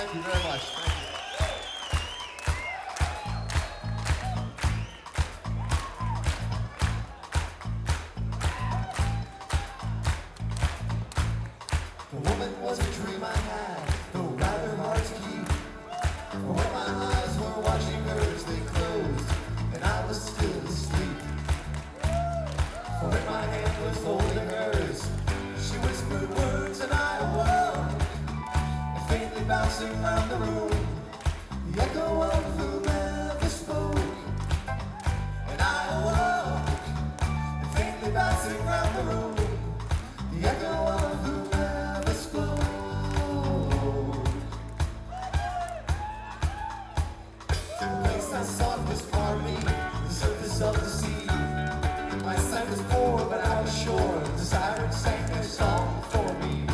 Thank you very much. Thank you. The woman was a dream I had, though rather hard to keep. For when my eyes were watching hers, they closed, and I was still asleep. For when my hand was holding hers, she whispered words and I awoke, and faintly bouncing around the room, the echo of who never spoke. And I awoke, and faintly bouncing around the room, the echo of who never spoke. The place I sought was far beneath the surface of the sea. My sight was poor, but I was sure the siren sang their song for me.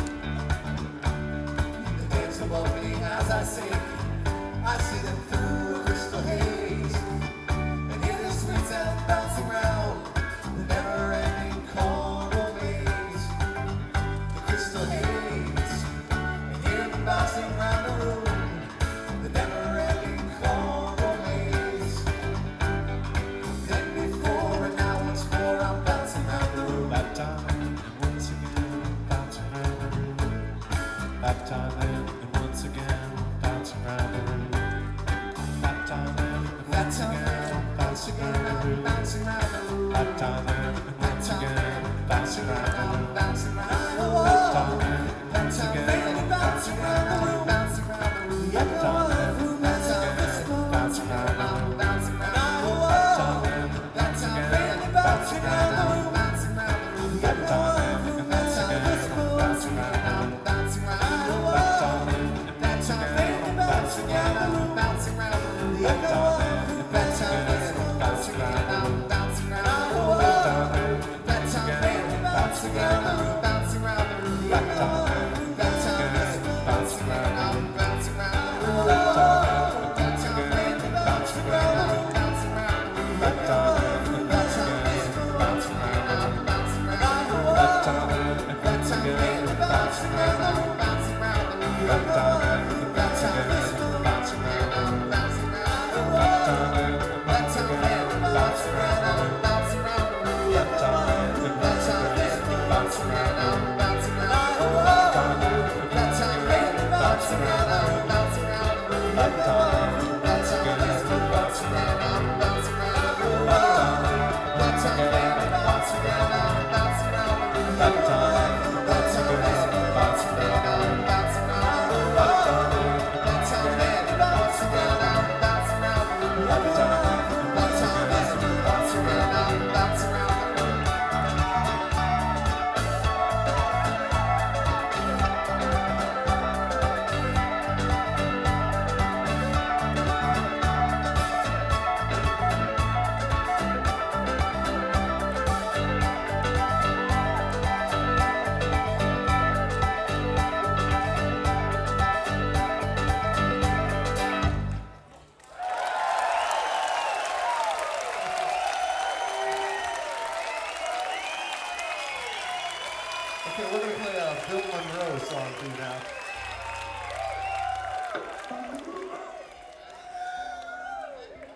They dance above me as I sing. I see them through a crystal haze, and hear their sweet sound bouncing round the never-ending chordal maze. The crystal haze, and hear them bouncing round the room, the never-ending chordal maze. Then before and now once more, I'm bouncing round the room. That time and once again, bouncing round the room. That time and once again, bouncing round the room. That time and once again, bouncing round the room. Bouncing round the room. That time and once again, bouncing round the room. Bouncing round the room. That time and once That again, time bouncing round the room. Bouncing round the room. that time and once again, bouncing round the room. Bouncing round the room. That time and That once time again, bouncing bouncing round the room. Bouncing round the room. That time and once again, bouncing round the room. Bouncing round the room. That time and That once time again, bouncing round the room. bouncing round the room. That time and That once time again, bouncing round the room. bouncing round the room. That time and That once time again, bouncing round the room. bouncing round the room. That time and once again, bouncing round the room. Bouncing round the room. That time and once again, bouncing round the room. Bouncing round the room. That time and once again, bouncing round the room. That time and once again, bouncing round the room. That time and once again, bouncing round the room. That time and once again, bouncing round the room. That time and once again, bouncing round the room. That time and once again, bouncing round the room. That time and once again, bouncing round the room. That time and once again, bouncing round the room. That time and once again, bouncing round the room. That time and once again, bouncing round the room. That time and once again, bouncing round the room. Okay, we're going to play a Bill Monroe song for you now.